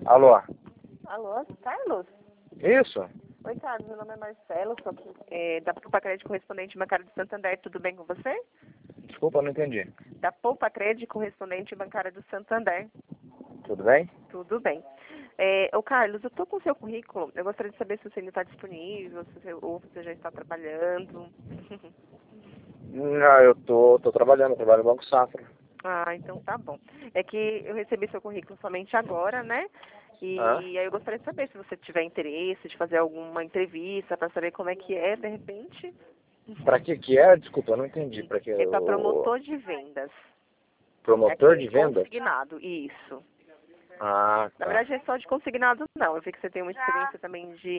Alô? Alô, Carlos? Isso? Oi, Carlos, meu nome é Marcelo, sou aqui da Poupa Crédito correspondente bancário do Santander, tudo bem com você? Desculpa, não entendi. Da Poupa Crédito correspondente bancária do Santander, Tudo bem? tudo bem. Ô Carlos, eu estou com o seu currículo, eu gostaria de saber se você ainda está disponível, ou se você já está trabalhando. Não, eu tô trabalhando, trabalho no Banco Safra. Ah, então tá bom. É que eu recebi seu currículo somente agora, né? E Ah? aí eu gostaria de saber se você tiver interesse de fazer alguma entrevista para saber como é que é, de repente. Pra que é? Desculpa, eu não entendi. Pra que É para o promotor de vendas. É promotor aquele de vendas? consignado, isso. Ah, Na tá. verdade é só de consignado não. Eu vi que você tem uma experiência também de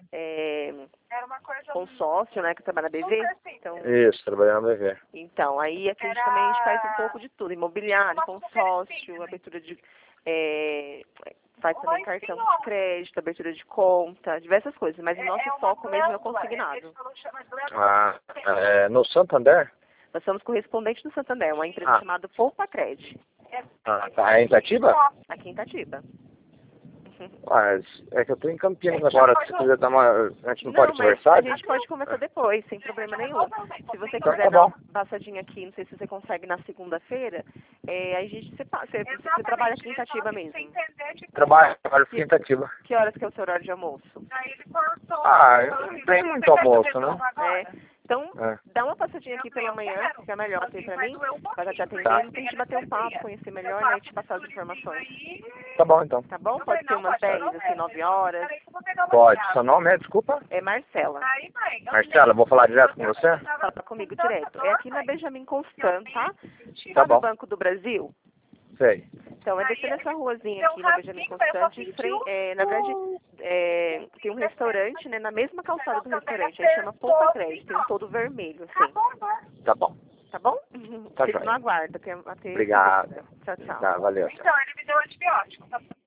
consórcio, né? Que trabalha na BV. Isso, trabalhando no BV. Então, aí aqui a gente faz um pouco de tudo. Imobiliário, consórcio, abertura de... faz também cartão de crédito, abertura de conta, diversas coisas. Mas o nosso foco mesmo é o consignado. Ah, no Santander? Nós somos correspondentes do Santander, uma empresa chamada Poupa Cred, Ah, tá. É em Itatiba? aqui em Itatiba. Mas é que eu tô em Campinas agora. Se você quiser dar uma... A gente não pode Mas conversar? a gente pode conversar depois, sem problema nenhum. Se você Então quiser tá dar bom. uma passadinha aqui, não sei se você consegue na segunda-feira, aí a gente você trabalha aqui em Itatiba mesmo. Trabalho aqui em Itatiba. Que horas que é o seu horário de almoço? Ah, eu não tenho muito almoço, né? Então, dá uma passadinha aqui pela manhã, que é melhor assim pra mim, pra te atendendo, pra gente bater um papo, conhecer melhor, né, e te passar as informações. Tá bom, então. Tá bom? Pode ser umas 10, assim, 9 horas. Pode. Seu nome é? Desculpa? É Marcela. Marcela, eu vou falar direto com você? Fala comigo direto. É aqui na Benjamin Constant, tá? Tá Sabe o bom. Banco do Brasil? Sei. Então, é descer essa ruazinha aqui na Benjamin Constant, na verdade, tem um restaurante, né, na mesma calçada do restaurante, aí chama Poupa Crédito, tem um todo vermelho, assim. Tá bom. Tá bom? Tá Fico joia. no aguardo, até Obrigado. segunda. Tchau, tchau. Tá, valeu. Então, ele me deu antibiótico.